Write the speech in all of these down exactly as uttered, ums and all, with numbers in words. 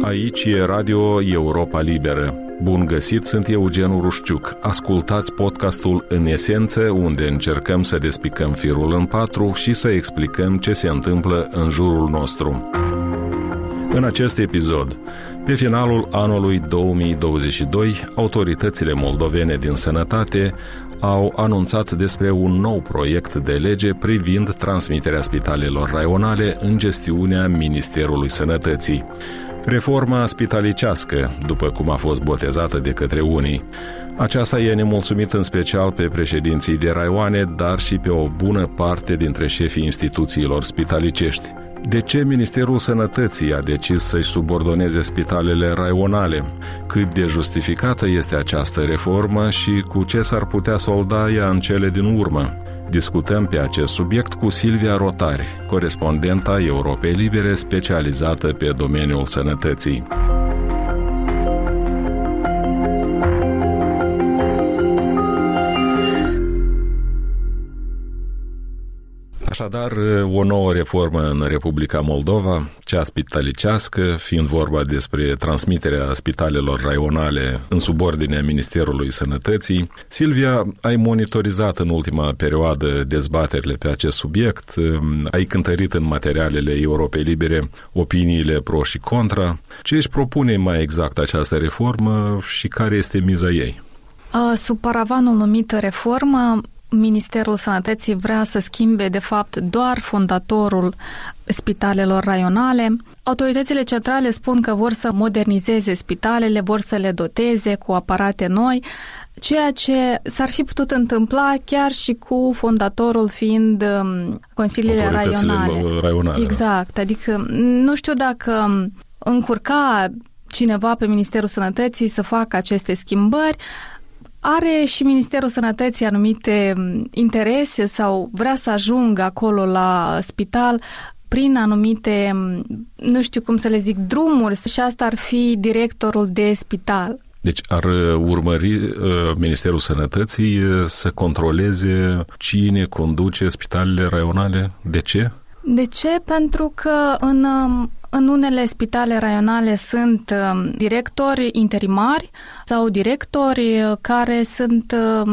Aici e Radio Europa Liberă. Bun găsit, sunt Eugen Urușciuc. Ascultați podcastul În Esență, unde încercăm să despicăm firul în patru și să explicăm ce se întâmplă în jurul nostru. În acest episod, pe finalul anului două mii douăzeci și doi, autoritățile moldovene din sănătate au anunțat despre un nou proiect de lege privind transmiterea spitalelor raionale în gestiunea Ministerului Sănătății. Reforma spitalicească, după cum a fost botezată de către unii. Aceasta e nemulțumit în special pe președinții de raioane, dar și pe o bună parte dintre șefii instituțiilor spitalicești. De ce Ministerul Sănătății a decis să-și subordoneze spitalele raionale? Cât de justificată este această reformă și cu ce s-ar putea solda ea în cele din urmă? Discutăm pe acest subiect cu Silvia Rotari, corespondenta Europei Libere specializată pe domeniul sănătății. Așadar, o nouă reformă în Republica Moldova, cea spitalicească, fiind vorba despre transmiterea spitalelor raionale în subordinea Ministerului Sănătății. Silvia, ai monitorizat în ultima perioadă dezbaterile pe acest subiect, ai cântărit în materialele Europei Libere opiniile pro și contra. Ce își propune mai exact această reformă și care este miza ei? Sub paravanul numit reformă, Ministerul Sănătății vrea să schimbe, de fapt, doar fondatorul spitalelor raionale. Autoritățile centrale spun că vor să modernizeze spitalele, vor să le doteze cu aparate noi, ceea ce s-ar fi putut întâmpla chiar și cu fondatorul fiind consiliile raionale. raionale. Exact, adică nu știu dacă încurca cineva pe Ministerul Sănătății să facă aceste schimbări. Are și Ministerul Sănătății anumite interese sau vrea să ajungă acolo la spital prin anumite, nu știu cum să le zic, drumuri, și asta ar fi directorul de spital. Deci ar urmări uh, Ministerul Sănătății să controleze cine conduce spitalele raionale? De ce? De ce? Pentru că în, în unele spitale raionale sunt directori interimari sau directori care sunt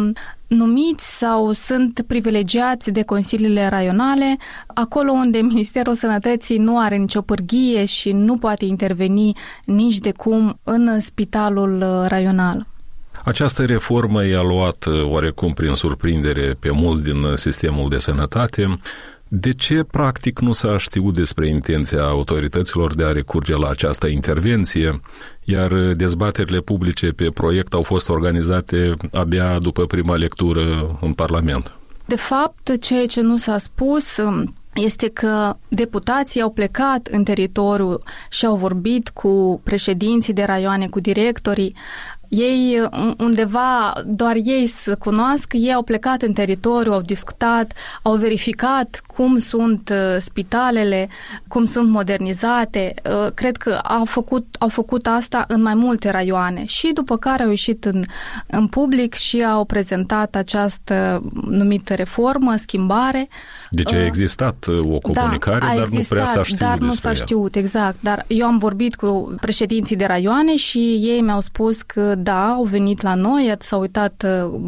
numiți sau sunt privilegiați de consiliile raionale, acolo unde Ministerul Sănătății nu are nicio pârghie și nu poate interveni nici de cum în spitalul raional. Această reformă i-a luat oarecum prin surprindere pe mulți din sistemul de sănătate. De ce, practic, nu s-a știut despre intenția autorităților de a recurge la această intervenție, iar dezbaterile publice pe proiect au fost organizate abia după prima lectură în Parlament? De fapt, ceea ce nu s-a spus este că deputații au plecat în teritoriu și au vorbit cu președinții de raioane, cu directorii. Ei, undeva, doar ei să cunoască, ei au plecat în teritoriu, au discutat, au verificat cum sunt spitalele, cum sunt modernizate. Cred că au făcut, au făcut asta în mai multe raioane și după care au ieșit în, în public și au prezentat această numită reformă, schimbare. Deci a existat o comunicare, da, dar existat, nu prea s-a știut dar nu despre s-a știut, exact. Dar eu am vorbit cu președinții de raioane și ei mi-au spus că da, au venit la noi, s-au uitat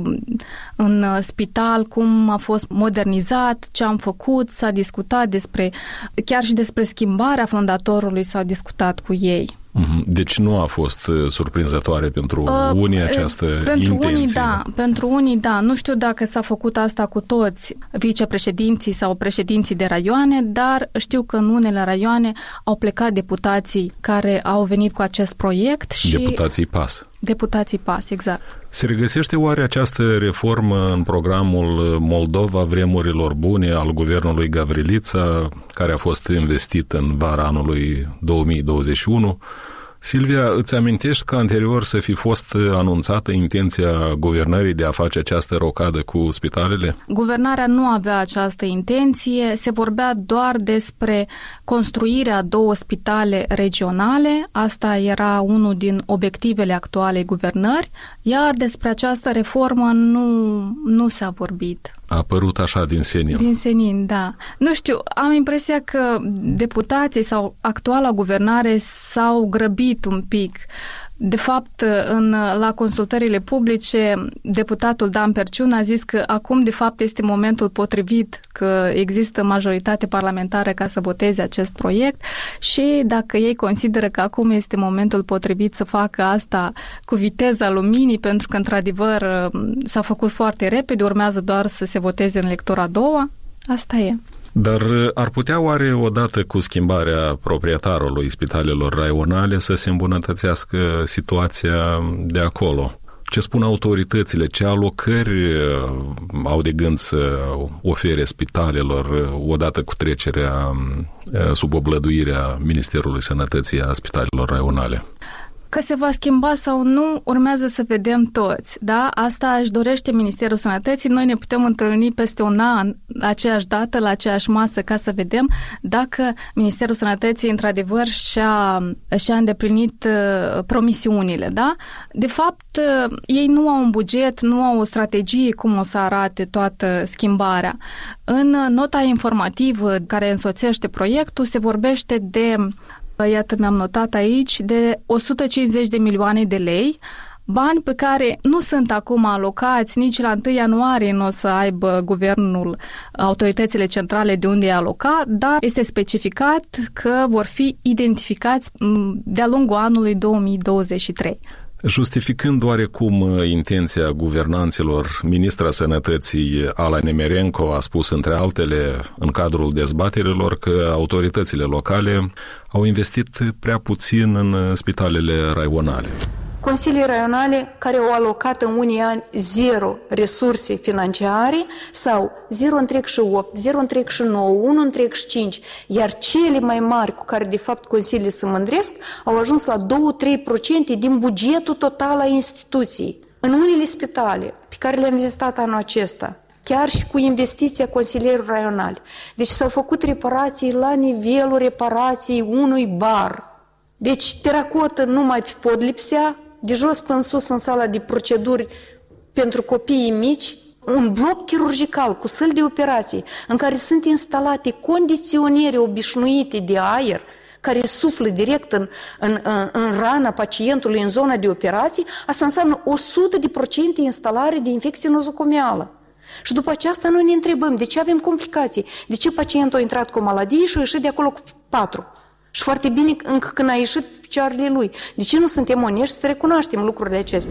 în spital cum a fost modernizat, ce am făcut, s-a discutat despre, chiar și despre schimbarea fondatorului s-a discutat cu ei. Deci nu a fost surprinzătoare pentru uh, unii această pentru intenție. Unii, da, pentru unii, da. Nu știu dacă s-a făcut asta cu toți vicepreședinții sau președinții de raioane, dar știu că în unele raioane au plecat deputații care au venit cu acest proiect și... Deputații P A S. Deputații P A S, exact. Se regăsește oare această reformă în programul Moldova vremurilor bune al guvernului Gavrilița, care a fost investit în vara anului două mii douăzeci și unu? Silvia, îți amintești că anterior să fi fost anunțată intenția guvernării de a face această rocadă cu spitalele? Guvernarea nu avea această intenție, se vorbea doar despre construirea două spitale regionale, asta era unul din obiectivele actualei guvernări, iar despre această reformă nu, nu s-a vorbit. A apărut așa din senin. Din senin, da. Nu știu, am impresia că deputații sau actuala guvernare s-au grăbit un pic. De fapt, în, la consultările publice, deputatul Dan Perciun a zis că acum, de fapt, este momentul potrivit, că există majoritate parlamentară ca să voteze acest proiect și dacă ei consideră că acum este momentul potrivit să facă asta cu viteza luminii, pentru că, într-adevăr, s-a făcut foarte repede, urmează doar să se voteze în lectura a doua, asta e. Dar ar putea oare odată cu schimbarea proprietarului spitalelor raionale să se îmbunătățească situația de acolo? Ce spun autoritățile? Ce alocări au de gând să ofere spitalelor odată cu trecerea sub oblăduirea Ministerului Sănătății a spitalelor raionale? Că se va schimba sau nu, urmează să vedem toți, da? Asta își dorește Ministerul Sănătății. Noi ne putem întâlni peste un an, la aceeași dată, la aceeași masă, ca să vedem dacă Ministerul Sănătății, într-adevăr, și-a, și-a îndeplinit uh, promisiunile, da? De fapt, uh, ei nu au un buget, nu au o strategie cum o să arate toată schimbarea. În nota informativă care însoțește proiectul se vorbește de... Iată, mi-am notat aici, de o sută cincizeci de milioane de lei, bani pe care nu sunt acum alocați, nici la întâi ianuarie nu o să aibă guvernul, autoritățile centrale de unde e alocat, dar este specificat că vor fi identificați de-a lungul anului două mii douăzeci și trei. Justificând oarecum intenția guvernanților, ministra Sănătății Ala Nemerenko a spus, între altele, în cadrul dezbaterilor, că autoritățile locale au investit prea puțin în spitalele raionale. Consilii raionale care au alocat în unii ani zero resurse financiare sau zero virgulă opt, zero virgulă nouă, unu virgulă cinci, iar cele mai mari cu care de fapt consiliile se mândresc au ajuns la doi-trei la sută din bugetul total al instituției. În unele spitale pe care le-am vizitat anul acesta, chiar și cu investiția consilierilor raionali, deci s-au făcut reparații la nivelul reparației unui bar. Deci teracotă nu mai pot lipsea, de jos până sus în sala de proceduri pentru copiii mici, un bloc chirurgical cu săli de operații în care sunt instalate condiționere obișnuite de aer care suflă direct în, în, în, în rana pacientului în zona de operații, asta înseamnă o sută la sută instalare de infecție nozocomială. Și după aceasta noi ne întrebăm de ce avem complicații, de ce pacientul a intrat cu o maladie și a ieșit de acolo cu patru. Și foarte bine încă când a ieșit picioarele lui. De ce nu suntem onești să recunoaștem lucrurile acestea?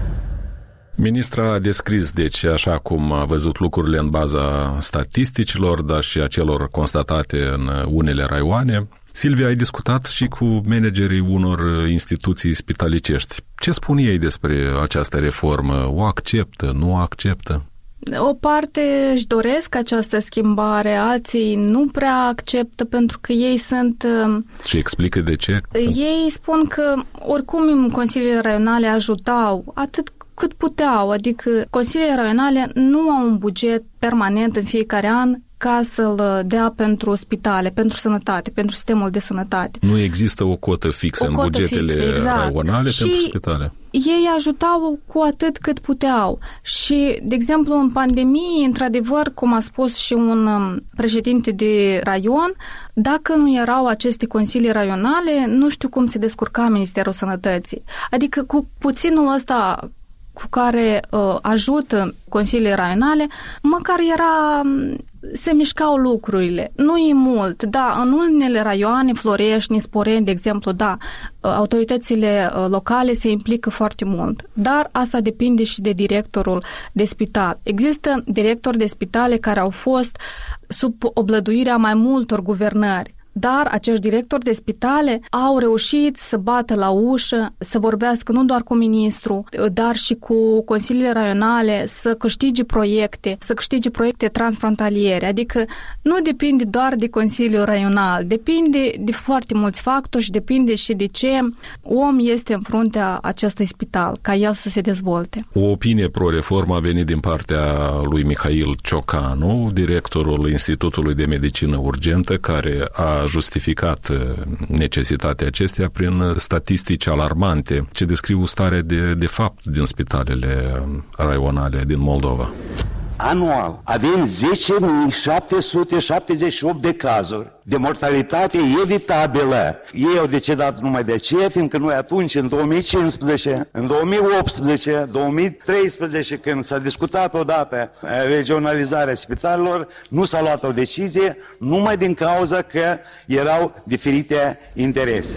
Ministra a descris, deci, așa cum a văzut lucrurile în baza statisticilor, dar și a celor constatate în unele raioane. Silvia, ai discutat și cu managerii unor instituții spitalicești. Ce spun ei despre această reformă? O acceptă, nu o acceptă? O parte își doresc această schimbare, alții nu prea acceptă pentru că ei sunt... Și explică de ce? Ei spun că oricum consiliile raionale ajutau atât cât puteau, adică consiliile raionale nu au un buget permanent în fiecare an ca să-l dea pentru spitale, pentru sănătate, pentru sistemul de sănătate. Nu există o cotă fixă o în cotă bugetele fixă, exact. raionale și pentru spitale. Ei ajutau cu atât cât puteau. Și, de exemplu, în pandemie, într-adevăr, cum a spus și un președinte de raion, dacă nu erau aceste consilii raionale, nu știu cum se descurca Ministerul Sănătății. Adică cu puținul ăsta cu care uh, ajută consiliile raionale, măcar era... se mișcau lucrurile. Nu e mult, da, în unele raioane, Florești, Nisporeni, de exemplu, da, autoritățile locale se implică foarte mult, dar asta depinde și de directorul de spital. Există directori de spitale care au fost sub oblăduirea mai multor guvernări, dar acești directori de spitale au reușit să bată la ușă, să vorbească nu doar cu ministrul, dar și cu consiliile raionale, să câștige proiecte, să câștige proiecte transfrontaliere. Adică nu depinde doar de Consiliul Raional, depinde de foarte mulți factori și depinde și de ce om este în fruntea acestui spital, ca el să se dezvolte. O opinie pro-reformă a venit din partea lui Mihail Ciocanu, directorul Institutului de Medicină Urgentă, care a justificat necesitatea acesteia prin statistici alarmante ce descriu starea de, de fapt din spitalele raionale din Moldova. anual avem zece mii șapte sute șaptezeci și opt de cazuri de mortalitate evitabilă. Ei au decedat numai de aceea, fiindcă noi atunci, în două mii cincisprezece, în două mii optsprezece, două mii treisprezece, când s-a discutat odată regionalizarea spitalelor, nu s-a luat o decizie numai din cauza că erau diferite interese.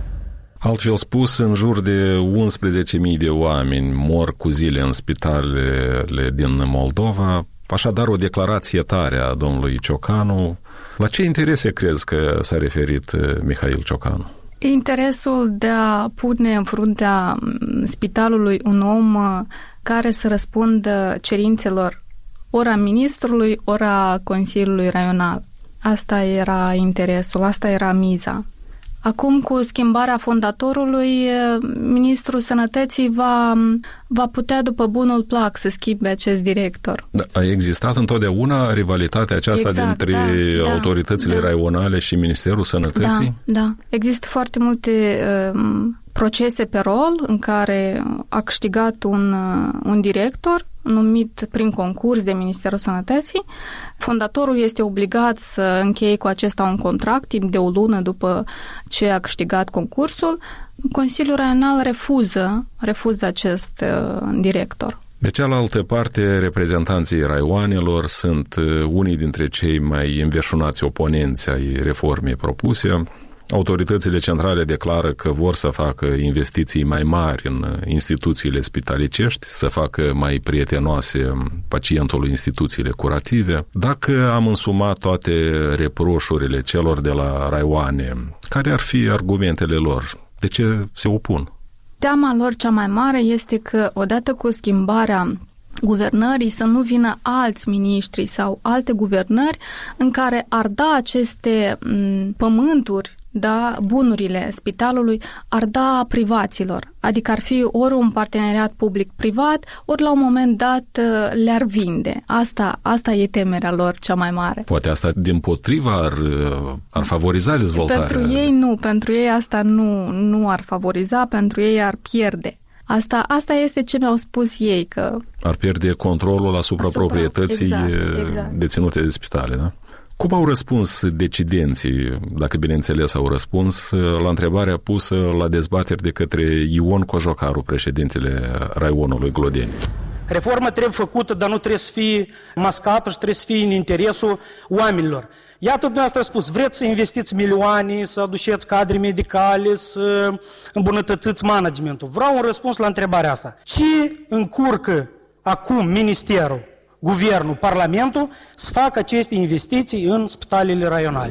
Altfel spus, în jur de unsprezece mii de oameni mor cu zile în spitalele din Moldova. Așadar, o declarație tare a domnului Ciocanu. La ce interese crezi că s-a referit Mihail Ciocanu? Interesul de a pune în fruntea spitalului un om care să răspundă cerințelor ori a ministrului, ori a Consiliului Raional. Asta era interesul, asta era miza. Acum, cu schimbarea fondatorului, Ministrul Sănătății va, va putea, după bunul plac, să schimbe acest director. Da, a existat întotdeauna rivalitatea aceasta exact, dintre da, autoritățile da, raionale și Ministerul Sănătății? Da, da. Există foarte multe uh, procese pe rol în care a câștigat un, uh, un director numit prin concurs de Ministerul Sănătății. Fondatorul este obligat să încheie cu acesta un contract timp de o lună după ce a câștigat concursul. Consiliul Raional refuză, refuză acest uh, director. De cealaltă parte, reprezentanții raioanelor sunt unii dintre cei mai înverșunați oponenți ai reformei propuse. Autoritățile centrale declară că vor să facă investiții mai mari în instituțiile spitalicești, să facă mai prietenoase pacientului instituțiile curative. Dacă am însumat toate reproșurile celor de la raioane, care ar fi argumentele lor? De ce se opun? Teama lor cea mai mare este că, odată cu schimbarea guvernării, să nu vină alți miniștri sau alte guvernări în care ar da aceste m, pământuri, da, bunurile spitalului, ar da privaților. Adică ar fi ori un parteneriat public-privat, ori la un moment dat le-ar vinde. Asta, asta e temerea lor cea mai mare. Poate asta dimpotrivă ar, ar favoriza dezvoltarea. Pentru ei nu, pentru ei asta nu, nu ar favoriza, pentru ei ar pierde. Asta, asta este ce mi-au spus ei, că... Ar pierde controlul asupra, asupra proprietății exact, exact. deținute de spitale, da? Cum au răspuns decidenții, dacă bineînțeles au răspuns, la întrebarea pusă la dezbateri de către Ion Cojocaru, președintele raionului Glodeni? Reforma trebuie făcută, dar nu trebuie să fie mascată și trebuie să fie în interesul oamenilor. Iată, dumneavoastră a spus, vreți să investiți milioane, să aduceți cadre medicale, să îmbunătățiți managementul. Vreau un răspuns la întrebarea asta. Ce încurcă acum Ministerul, Guvernul, Parlamentul să facă aceste investiții în spitalele raionale?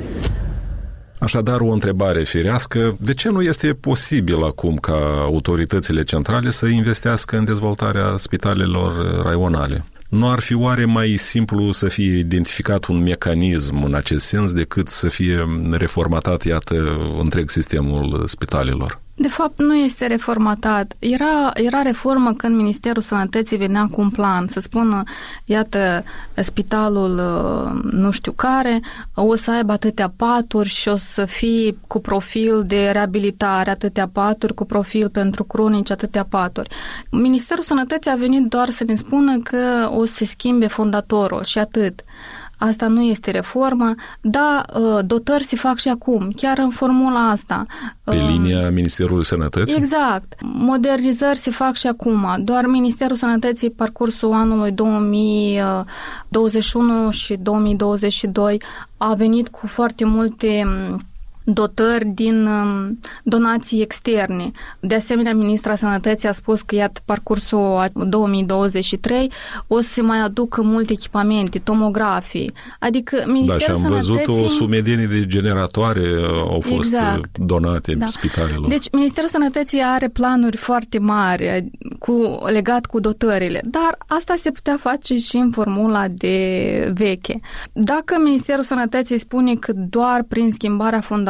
Așadar, o întrebare firească, de ce nu este posibil acum ca autoritățile centrale să investească în dezvoltarea spitalelor raionale? Nu ar fi oare mai simplu să fie identificat un mecanism în acest sens decât să fie reformatat, iată, întreg sistemul spitalelor? De fapt, nu este reformatat. Era, era reformă când Ministerul Sănătății venea cu un plan, să spună, iată, spitalul nu știu care o să aibă atâtea paturi și o să fie cu profil de reabilitare, atâtea paturi, cu profil pentru cronici, atâtea paturi. Ministerul Sănătății a venit doar să ne spună că o să se schimbe fondatorul și atât. Asta nu este reformă, dar dotări se fac și acum, chiar în formula asta. Pe linia Ministerului Sănătății? Exact. Modernizări se fac și acum. Doar Ministerul Sănătății, parcursul anului două mii douăzeci și unu și două mii douăzeci și doi, a venit cu foarte multe dotări din donații externe. De asemenea, Ministra Sănătății a spus că, iată, parcursul două mii douăzeci și trei o să se mai aducă multe echipamente, tomografii. Adică Ministerul Sănătății... Da, și am Sănătății... văzut o sumedenie de generatoare au fost exact. donate da. spitalelor. Deci, Ministerul Sănătății are planuri foarte mari cu, legat cu dotările, dar asta se putea face și în formula de veche. Dacă Ministerul Sănătății spune că doar prin schimbarea fondatorului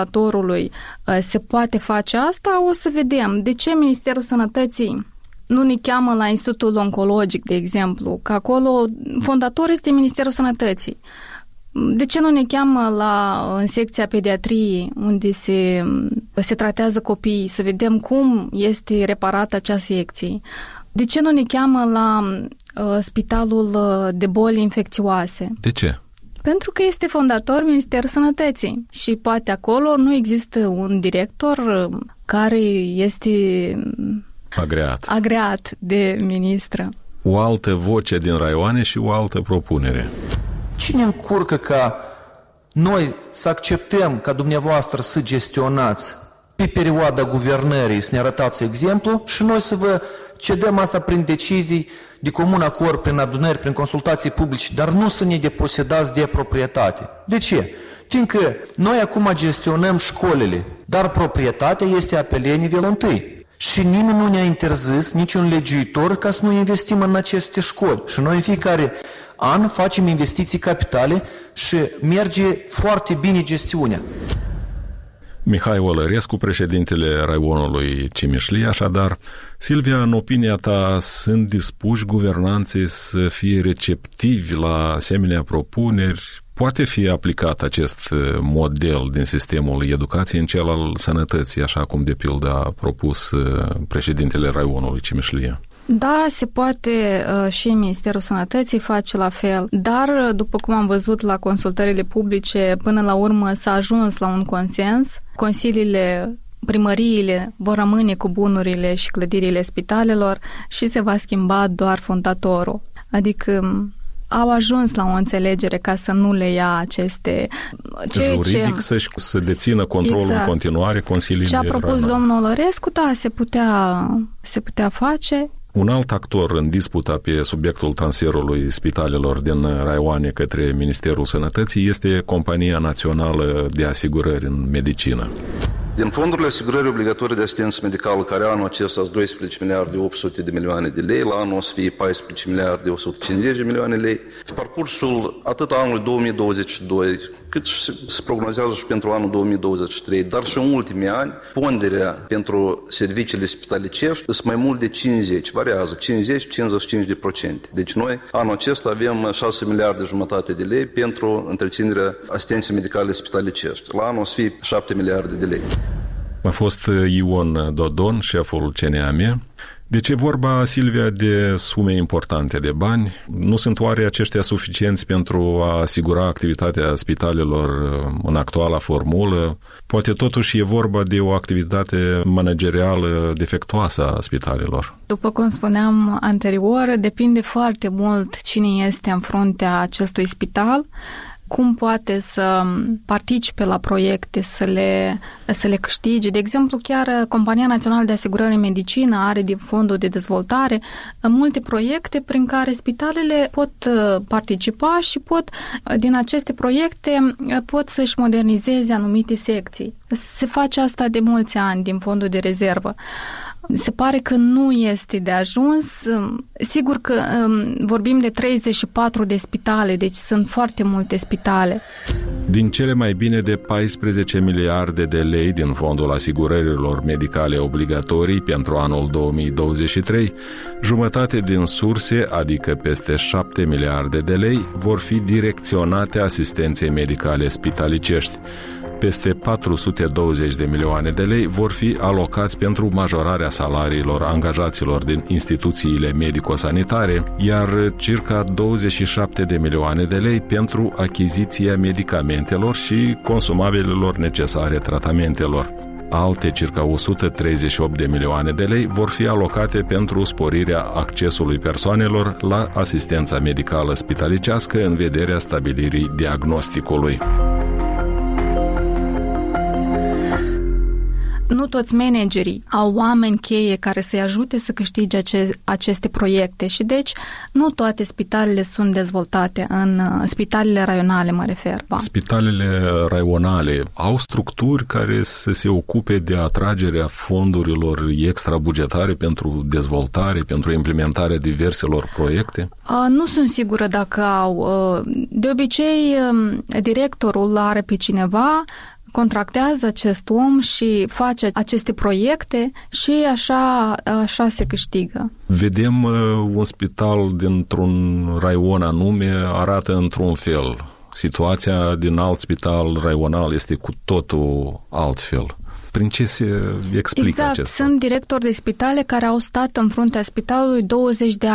se poate face asta, o să vedem. De ce Ministerul Sănătății nu ne cheamă la Institutul Oncologic, de exemplu, că acolo fondator este Ministerul Sănătății? De ce nu ne cheamă la, în secția pediatriei, unde se, se tratează copiii, să vedem cum este reparată acea secție? De ce nu ne cheamă la uh, spitalul de boli infecțioase. De ce? Pentru că este fondator Ministerul Sănătății și poate acolo nu există un director care este agreat, agreat de ministră. O altă voce din raioane și o altă propunere. Cine încurcă ca noi să acceptăm ca dumneavoastră să gestionați pe perioada guvernării, să ne arătați exemplu și noi să vă cedăm asta prin decizii de comun acord, prin adunări, prin consultații publice, dar nu să ne deposedați de proprietate. De ce? Fiindcă noi acum gestionăm școlile, dar proprietatea este a P L nivelul întâi. Și nimeni nu ne-a interzis, niciun legiuitor, ca să nu investim în aceste școli. Și noi în fiecare an facem investiții capitale și merge foarte bine gestiunea. Mihai Olărescu, președintele raionului Cimișlia, așadar, Silvia, în opinia ta, sunt dispuși guvernanții să fie receptivi la asemenea propuneri? Poate fi aplicat acest model din sistemul educației în cel al sănătății, așa cum de pildă a propus președintele raionului Cimișlia? Da, se poate și Ministerul Sănătății face la fel, dar după cum am văzut la consultările publice, până la urmă s-a ajuns la un consens. Consiliile, primăriile vor rămâne cu bunurile și clădirile spitalelor și se va schimba doar fondatorul. Adică au ajuns la o înțelegere ca să nu le ia aceste... Juridic ce... să, să dețină controlul exact. În continuare consiliile. Ce a propus raionale. Domnul Olărescu, da, se putea, se putea face. Un alt actor în disputa pe subiectul transferului spitalelor din raioane către Ministerul Sănătății este Compania Națională de Asigurări în Medicină. Din fondurile asigurării obligatorii de asistență medicală, care anul acesta sunt doisprezece miliarde opt sute de milioane de lei, la anul o să fie paisprezece miliarde o sută cincizeci de milioane de lei. Pe parcursul atât anului două mii douăzeci și doi, cât și se prognozează și pentru anul două mii douăzeci și trei, dar și în ultimii ani, ponderea pentru serviciile spitalicești sunt mai mult de cincizeci, variază, cincizeci cincizeci și cinci de procente. Deci noi, anul acesta, avem șase miliarde jumătate de lei pentru întreținerea asistenței medicale spitalicești. La anul o să fie șapte miliarde de lei. A fost Ion Dodon, șeful C N A M. De ce vorba, Silvia, de sume importante de bani? Nu sunt oare aceștia suficienți pentru a asigura activitatea spitalelor în actuala formulă? Poate totuși e vorba de o activitate managerială defectuoasă a spitalelor. După cum spuneam anterior, depinde foarte mult cine este în fruntea acestui spital, cum poate să participe la proiecte, să le, să le câștige. De exemplu, chiar Compania Națională de Asigurări în Medicină are din fondul de dezvoltare multe proiecte prin care spitalele pot participa și pot, din aceste proiecte, pot să-și modernizeze anumite secții. Se face asta de mulți ani din fondul de rezervă. Se pare că nu este de ajuns. Sigur că um, vorbim de treizeci și patru de spitale, deci sunt foarte multe spitale. Din cele mai bine de paisprezece miliarde de lei din fondul asigurărilor medicale obligatorii pentru anul două mii douăzeci și trei, jumătate din surse, adică peste șapte miliarde de lei, vor fi direcționate asistenței medicale spitalicești. Peste patru sute douăzeci de milioane de lei vor fi alocați pentru majorarea salariilor angajaților din instituțiile medico-sanitare, iar circa douăzeci și șapte de milioane de lei pentru achiziția medicamentelor și consumabililor necesare tratamentelor. Alte circa o sută treizeci și opt de milioane de lei vor fi alocate pentru sporirea accesului persoanelor la asistența medicală spitalicească în vederea stabilirii diagnosticului. Nu toți managerii au oameni cheie care să-i ajute să câștige ace- aceste proiecte și deci nu toate spitalele sunt dezvoltate în spitalele raionale, mă refer. Ba. Spitalele raionale au structuri care să se ocupe de atragerea fondurilor extrabugetare pentru dezvoltare, pentru implementarea diverselor proiecte? A, nu sunt sigură dacă au. De obicei, directorul are pe cineva, contractează acest om și face aceste proiecte și așa, așa se câștigă. Vedem uh, un spital dintr-un raion anume arată într-un fel. Situația din alt spital raional este cu totul altfel. Prin ce se explică exact, acesta? Sunt directori de spitale care au stat în fruntea spitalului douăzeci de ani.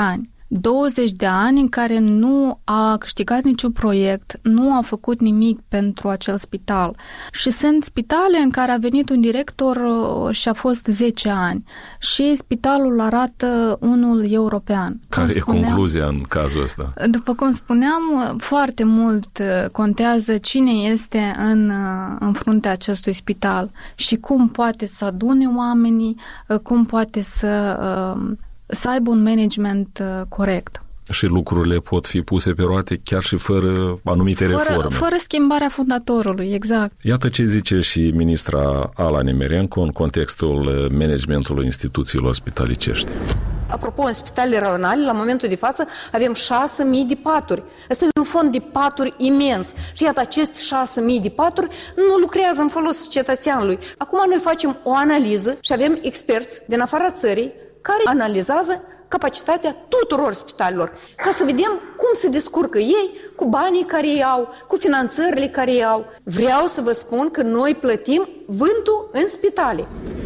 douăzeci de ani în care nu a câștigat niciun proiect, nu a făcut nimic pentru acel spital. Și sunt spitale în care a venit un director și a fost zece ani și spitalul arată unul european. Care e concluzia în cazul ăsta? După cum spuneam, foarte mult contează cine este în, în fruntea acestui spital și cum poate să adune oamenii, cum poate să, să aibă un management corect. Și lucrurile pot fi puse pe roate chiar și fără anumite fără, reforme. Fără schimbarea fondatorului, exact. Iată ce zice și ministra Ala Nemerenko în contextul managementului instituțiilor spitalicești. Apropo, în spitalele raionale, la momentul de față, avem șase mii de paturi. Asta e un fond de paturi imens. Și iată, aceste șase mii de paturi nu lucrează în folos cetățeanului. Acum noi facem o analiză și avem experți din afara țării care analizează capacitatea tuturor spitalelor, ca să vedem cum se descurcă ei cu banii care ei au, cu finanțările care ei au. Vreau să vă spun că noi plătim vântul în spitale.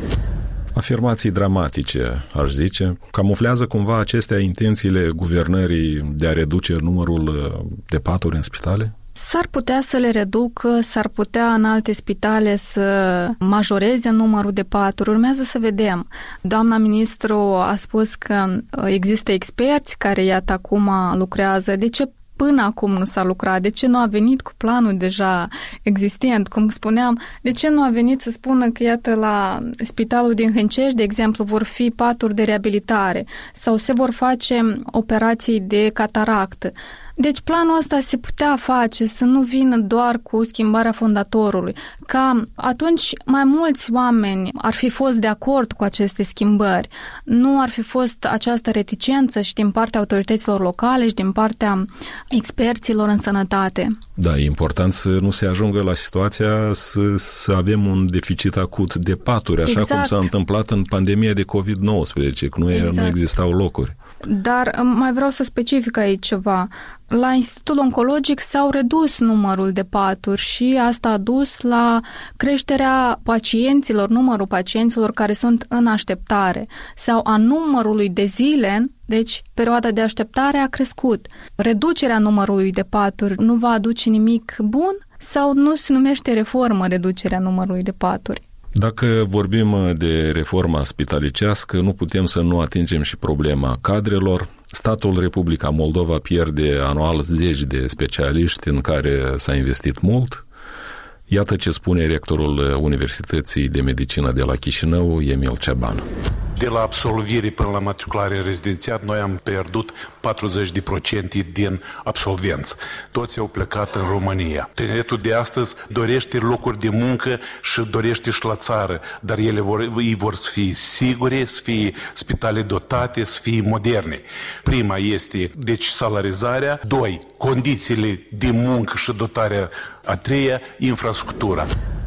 Afirmații dramatice, aș zice, camuflează cumva acestea intențiile guvernării de a reduce numărul de paturi în spitale? S-ar putea să le reducă, s-ar putea în alte spitale să majoreze numărul de paturi. Urmează să vedem. Doamna ministru a spus că există experți care, iată, acum lucrează. De ce până acum nu s-a lucrat? De ce nu a venit cu planul deja existent? Cum spuneam, de ce nu a venit să spună că, iată, la spitalul din Hâncești, de exemplu, vor fi paturi de reabilitare sau se vor face operații de cataractă? Deci planul ăsta se putea face, să nu vină doar cu schimbarea fondatorului, ca atunci mai mulți oameni ar fi fost de acord cu aceste schimbări. Nu ar fi fost această reticență și din partea autorităților locale și din partea experților în sănătate. Da, e important să nu se ajungă la situația să, să avem un deficit acut de paturi, așa exact. Cum s-a întâmplat în pandemia de covid nouăsprezece, că nu, exact. Nu existau locuri. Dar mai vreau să specific aici ceva. La Institutul Oncologic s-au redus numărul de paturi și asta a dus la creșterea pacienților, numărul pacienților care sunt în așteptare sau a numărului de zile, deci perioada de așteptare a crescut. Reducerea numărului de paturi nu va aduce nimic bun sau nu se numește reformă reducerea numărului de paturi? Dacă vorbim de reforma spitalicească, nu putem să nu atingem și problema cadrelor. Statul Republica Moldova pierde anual zeci de specialiști în care s-a investit mult. Iată ce spune rectorul Universității de Medicină de la Chișinău, Emil Ceban. De la absolvire până la matriculare în rezidențiat, noi am pierdut patruzeci de procente din absolvenți. Toți au plecat în România. Tineretul de astăzi dorește locuri de muncă și dorește și la țară, dar ele vor, ei vor să fie sigure, să fie spitale dotate, să fie moderne. Prima este, deci, salarizarea. Doi, condițiile de muncă și dotarea. A treia, infrastructura.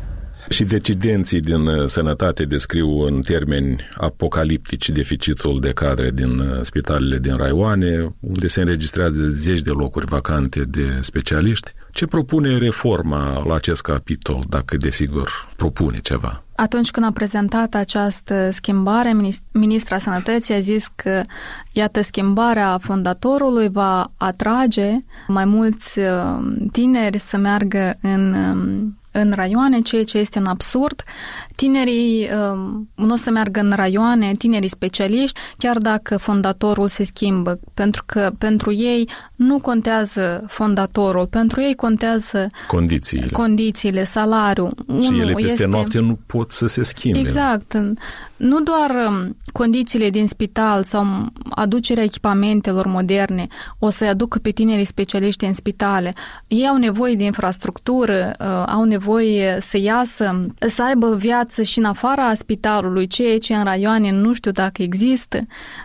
Și decidenții din sănătate descriu în termeni apocaliptici deficitul de cadre din spitalele din raioane, unde se înregistrează zeci de locuri vacante de specialiști. Ce propune reforma la acest capitol, dacă desigur propune ceva? Atunci când a prezentat această schimbare, ministra Sănătății a zis că, iată, schimbarea fondatorului va atrage mai mulți tineri să meargă în în raioane, ceea ce este un absurd. Tinerii um, nu o să meargă în raioane, tinerii specialiști, chiar dacă fondatorul se schimbă, pentru că pentru ei nu contează fondatorul, pentru ei contează condițiile, condițiile salariul. Și Unu ele peste este... noapte nu pot să se schimbe. Exact. Nu doar condițiile din spital sau aducerea echipamentelor moderne o să-i aducă pe tinerii specialiști în spitale. Ei au nevoie de infrastructură, au nevoie să iasă, să aibă viață și în afara spitalului, ceea ce în raioane nu știu dacă există.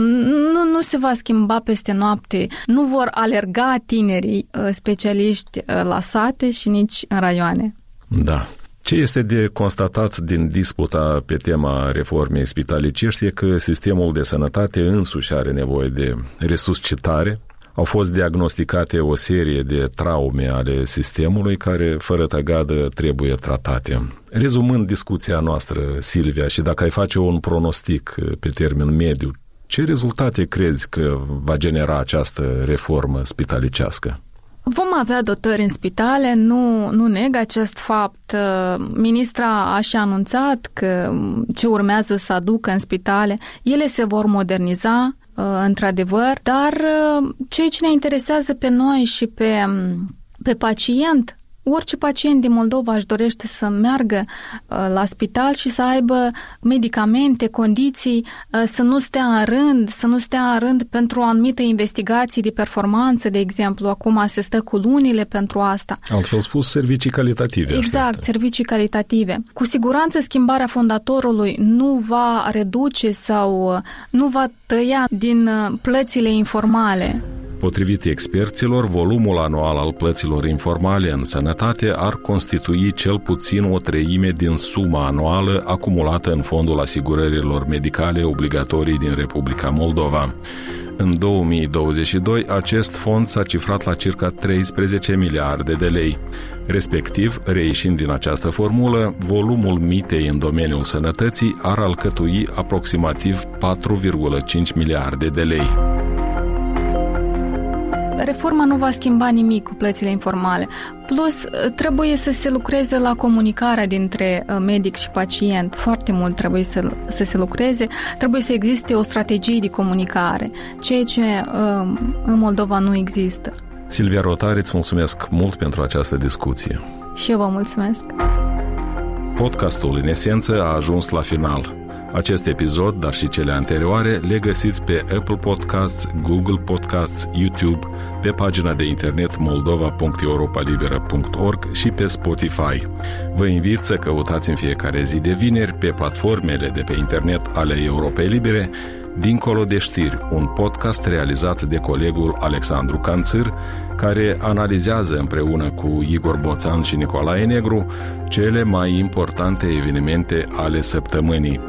Nu, nu se va schimba peste noapte. Nu vor alerga tinerii specialiști la sate și nici în raioane. Da. Ce este de constatat din disputa pe tema reformei spitalicești e că sistemul de sănătate însuși are nevoie de resuscitare. Au fost diagnosticate o serie de traume ale sistemului care, fără tăgadă, trebuie tratate. Rezumând discuția noastră, Silvia, și dacă ai face un pronostic pe termen mediu, Ce rezultate crezi că va genera această reformă spitalicească? Vom avea dotări în spitale, nu, nu neg acest fapt. Ministra a și anunțat că ce urmează să aducă în spitale, ele se vor moderniza, într-adevăr, dar ceea ce ne interesează pe noi și pe, pe pacient, orice pacient din Moldova își dorește să meargă la spital și să aibă medicamente, condiții, să nu stea în rând, să nu stea în rând pentru o anumită investigație de performanță, de exemplu. Acum se stă cu lunile pentru asta. Altfel spus, servicii calitative. Exact, așteaptă. servicii calitative. Cu siguranță schimbarea fondatorului nu va reduce sau nu va tăia din plățile informale. Potrivit experților, volumul anual al plăților informale în sănătate ar constitui cel puțin o treime din suma anuală acumulată în Fondul Asigurărilor Medicale Obligatorii din Republica Moldova. În două mii douăzeci și doi, acest fond s-a cifrat la circa treisprezece miliarde de lei. Respectiv, reieșind din această formulă, volumul mitei în domeniul sănătății ar alcătui aproximativ patru virgulă cinci miliarde de lei. Reforma nu va schimba nimic cu plățile informale. Plus, trebuie să se lucreze la comunicarea dintre medic și pacient. Foarte mult trebuie să, să se lucreze. Trebuie să existe o strategie de comunicare, ceea ce în Moldova nu există. Silvia Rotari, îți mulțumesc mult pentru această discuție. Și eu vă mulțumesc. Podcastul, în esență, a ajuns la final. Acest episod, dar și cele anterioare, le găsiți pe Apple Podcasts, Google Podcasts, YouTube, pe pagina de internet moldova punct europa libera punct org și pe Spotify. Vă invit să căutați în fiecare zi de vineri pe platformele de pe internet ale Europei Libere Dincolo de știri, un podcast realizat de colegul Alexandru Canțâr, care analizează împreună cu Igor Boțan și Nicolae Negru cele mai importante evenimente ale săptămânii.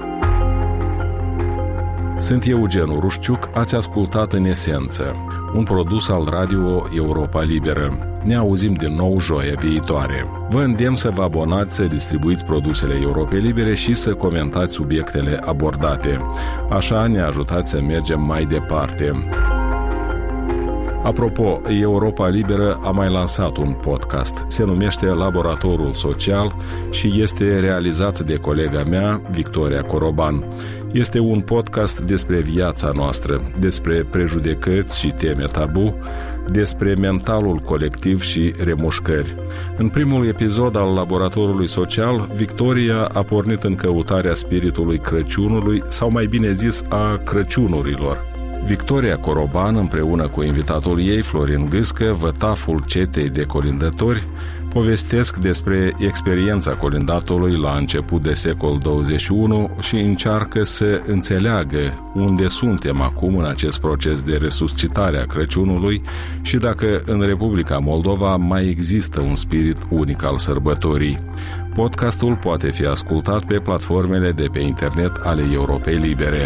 Sunt Eugen Urușciuc, ați ascultat În Esență, un produs al Radio Europa Liberă. Ne auzim din nou joia viitoare. Vă îndemn să vă abonați, să distribuiți produsele Europei Libere și să comentați subiectele abordate. Așa ne ajutați să mergem mai departe. Apropo, Europa Liberă a mai lansat un podcast. Se numește Laboratorul Social și este realizat de colega mea, Victoria Coroban. Este un podcast despre viața noastră, despre prejudecăți și teme tabu, despre mentalul colectiv și remușcări. În primul episod al Laboratorului Social, Victoria a pornit în căutarea spiritului Crăciunului, sau mai bine zis, a Crăciunurilor. Victoria Coroban, împreună cu invitatul ei, Florin Gâscă, vătaful cetei de colindători, povestesc despre experiența colindatului la început de secol douăzeci și unu și încearcă să înțeleagă unde suntem acum în acest proces de resuscitare a Crăciunului și dacă în Republica Moldova mai există un spirit unic al sărbătorii. Podcastul poate fi ascultat pe platformele de pe internet ale Europei Libere.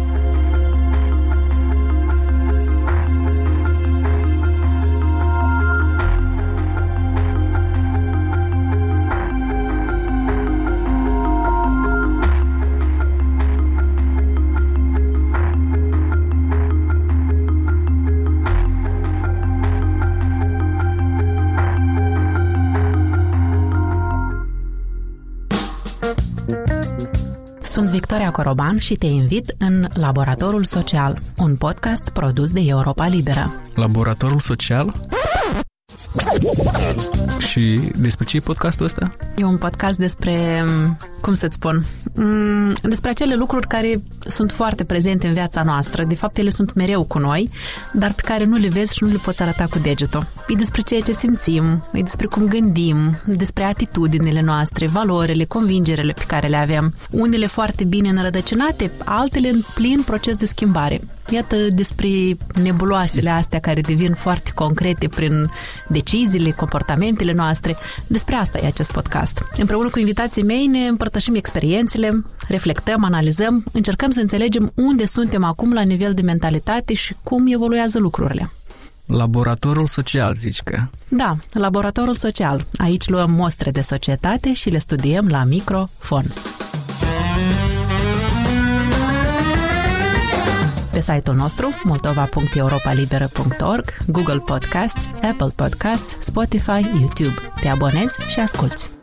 Sunt Victoria Coroban și te invit în Laboratorul Social, un podcast produs de Europa Liberă. Laboratorul Social? Și despre ce e podcastul ăsta? E un podcast despre, cum să-ți spun, despre acele lucruri care sunt foarte prezente în viața noastră. De fapt, ele sunt mereu cu noi, dar pe care nu le vezi și nu le poți arăta cu degetul. E despre ceea ce simțim, e despre cum gândim, despre atitudinile noastre, valorile, convingerile pe care le avem. Unele foarte bine înrădăcinate, altele în plin proces de schimbare. Iată despre nebuloasele astea care devin foarte concrete prin deciziile, comportamentele noastre. Despre asta e acest podcast. Împreună cu invitații mei ne împărtășim experiențele, reflectăm, analizăm, încercăm să înțelegem unde suntem acum la nivel de mentalitate și cum evoluează lucrurile. Laboratorul social, zici că? Da, laboratorul social. Aici luăm mostre de societate și le studiem la microfon. pe site-ul nostru moldova punct europa liberă punct org, Google Podcasts, Apple Podcasts, Spotify, YouTube. Te abonezi și asculți.